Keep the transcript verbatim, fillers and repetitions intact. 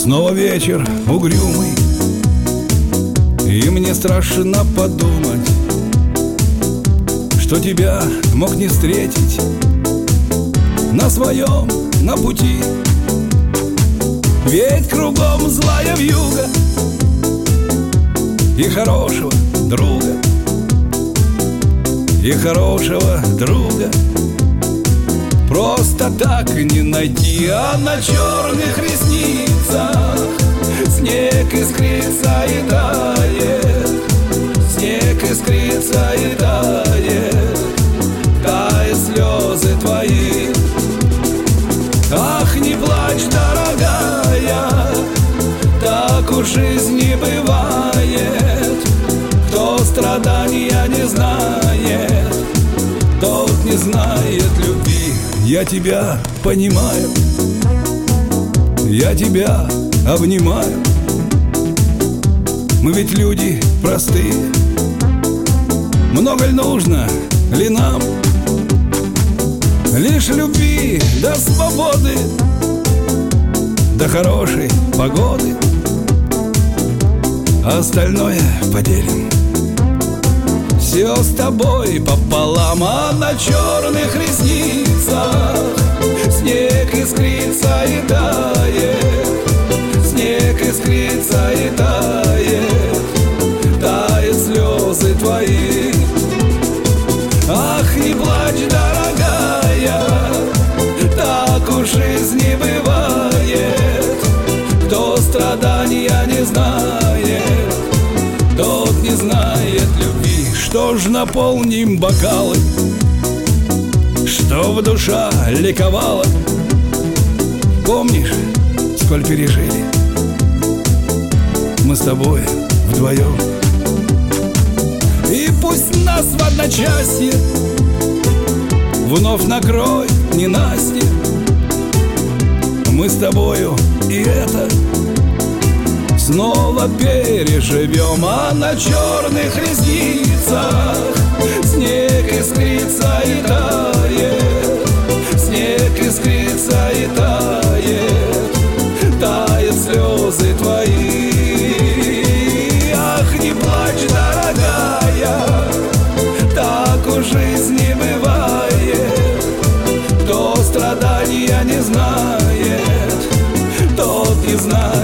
Снова вечер угрюмый, и мне страшно подумать, что тебя мог не встретить на своем, на пути. Ведь кругом злая вьюга и хорошего друга, и хорошего друга просто так не найти. А на черных ресницах снег искрится и тает, снег искрится и тает, тают слезы твои. Ах, не плачь, дорогая, так уж жизнь не бывает. Кто страдания не знает, тот не знает любви. Я тебя понимаю, я тебя обнимаю. Мы ведь люди простые, много ли нужно ли нам? Лишь любви до свободы, до хорошей погоды, а остальное поделим все с тобой пополам. А на черных ресницах снег искрится и тает, снег искрится и тает, тают слезы твои. Ах, не плачь, дорогая, так уж жизнь не бывает. Кто страдания не знает, тот не знает любви. Что ж, наполним бокалы, чтоб душа ликовала. Помнишь, сколь пережили мы с тобой вдвоем? И пусть нас в одночасье вновь накроет ненастье, мы с тобою и это снова переживем. А на черных ресницах снег искрится и тает, снег искрится и тает, тают слезы твои. Ах, не плачь, дорогая, так уж жизнь не бывает. Кто страдания не знает, тот не знает